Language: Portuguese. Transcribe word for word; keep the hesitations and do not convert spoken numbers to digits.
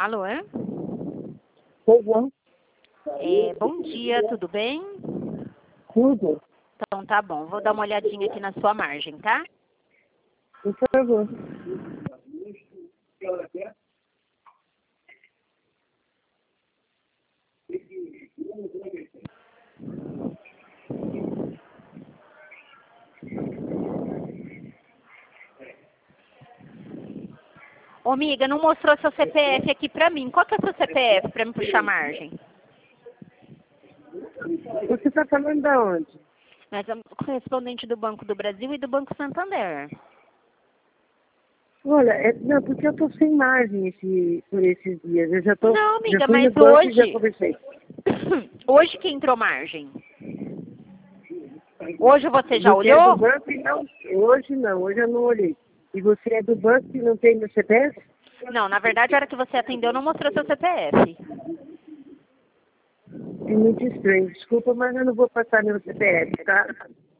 Alô? Pois não. É, bom dia, tudo bem? Tudo. Então tá bom, vou dar uma olhadinha aqui na sua margem, tá? Por favor. Ô, amiga, não mostrou seu C P F aqui pra mim. Qual que é o seu C P F pra me puxar a margem? Você está falando da onde? Nós somos correspondente do Banco do Brasil e do Banco Santander. Olha, é, não, porque eu estou sem margem esse, por esses dias. Eu já tô, Não, já amiga, fui no mas banco e já hoje... conversei. Hoje que entrou margem. Hoje você já Você é do olhou? banco e não... Hoje não, hoje eu não olhei. E você é do banco e não tem meu C P F? Não, na verdade, a hora que você atendeu, não mostrou seu C P F. É muito estranho. Desculpa, mas eu não vou passar meu C P F, tá?